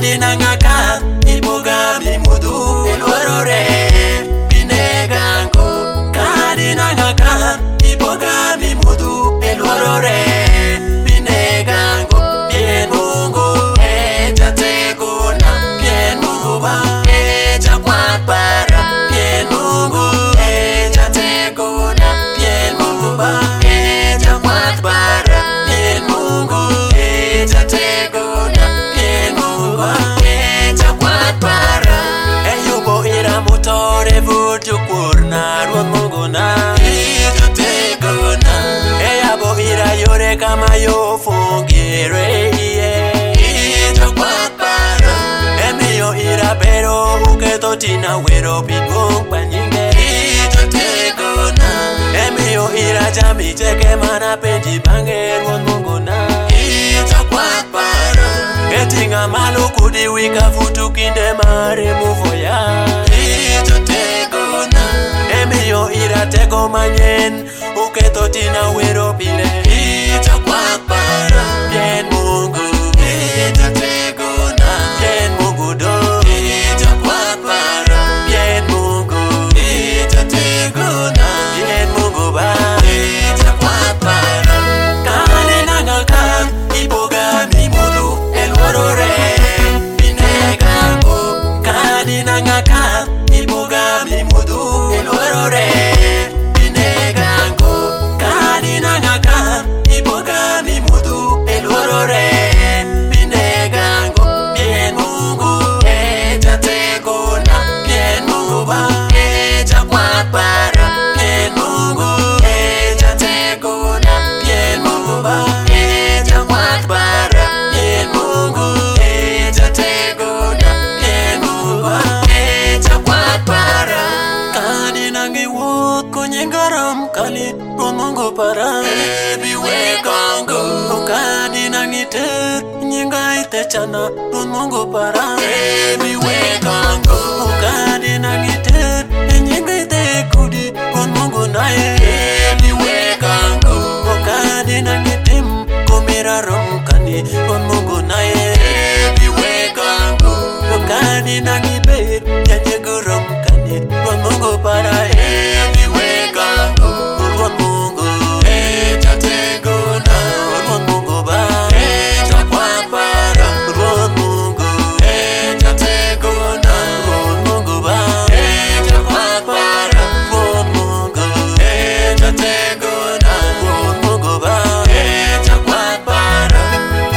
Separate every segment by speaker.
Speaker 1: kadi nangaka iboga mimudu elorore binegango kadi nangaka iboga mimudu elorore binegango bien mungu ejategona bien mungu ba ejakwapara bien mungu ejategona bien mungu ba ejakwapara bien mungu ejategona bien mungu ba ejakwapara eyubo ira motore vujo kurna ruon mungu na ejategona eyabo ira yore kama yo fungire ejakwapara emiyo ira pero uketo tina wero bigong panyinge ejategona emiyo ira jami cheke mana penji bange ruon mungu na ejakwapara etinga malo kudi wika futu kinde mare muvoya ejategona emiyo ira tego manyen uketo tina wero pile ejakwapara bien mungu ejategona bien mungu do ejakwapara bien mungu ejategona bien mungu ba ejakwapara kane nangaka iboga mimudu elorore binegango kane nangaka iboga mimudu elorore binegango kane nangaka iboga mimudu elorore binegango bien mungu ejategona bien mungu ba ejakwapara bien mungu ejategona bien mungu ba ejakwapara bien mungu ejategona bien mungu ba ejakwapara kadi nangi wot konyengaram kali ruon mungu para biwegango kadi nangi ter nyingai techana ruon mungu para biwegango kadi nangi ter nyingai te kudi ruon mungu nae biwegango kadi nangi tim komira rom kani ruon mungu nae biwegango kadi nangi ber nyanyegurom kani ruon mungu para biwegango ruon mungu ejategona ruon mungu ba ejakwapara ruon mungu ejategona ruon mungu ba ejakwapara ruon mungu ejategona ruon mungu ba ejakwapara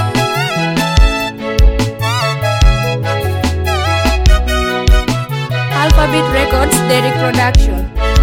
Speaker 2: Alphabet Records, Derek Production.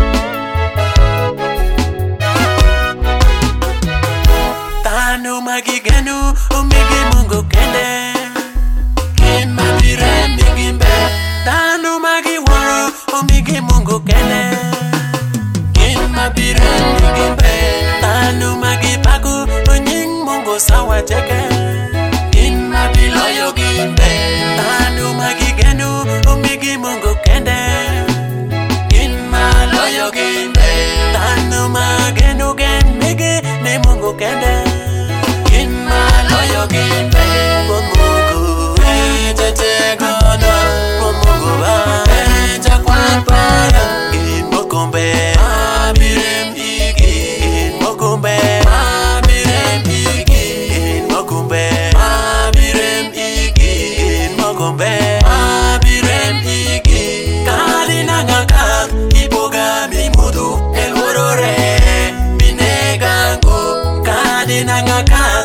Speaker 1: Tanu magigenu umigi mungu kende kin mabire migimbe tanu magiwaro umigi mungu kende kin mabire migimbe tanu magipaku unying mungu sawa cheke kin mabiloyo gimbe tanu magigenu umigi mungu kende kin maloyo gimbe tanu magenu gen migi ne mungu kende kin maloyo gimbe ruon mungu ejategona ruon mungu ba ejakwapara gin mokombe abirem igi gin mokombe abirem igi gin mokombe abirem igi gin mokombe abirem igi kadi nangaka iboga mimudu elorore binegango kadi nangaka